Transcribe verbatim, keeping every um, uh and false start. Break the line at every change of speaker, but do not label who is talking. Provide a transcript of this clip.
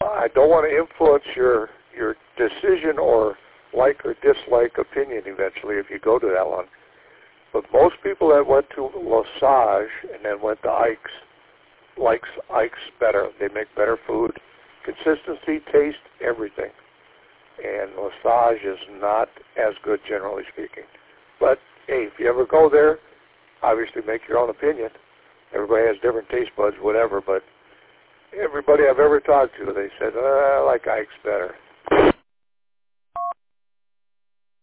I don't want to influence your your decision or like or dislike opinion eventually if you go to that one. But most people that went to Lesage and then went to Ike's likes Ike's better. They make better food. Consistency, taste, everything. And Lesage is not as good, generally speaking. But, hey, if you ever go there, obviously make your own opinion. Everybody has different taste buds, whatever, but everybody I've ever talked to, they said, uh, I like Ike's better.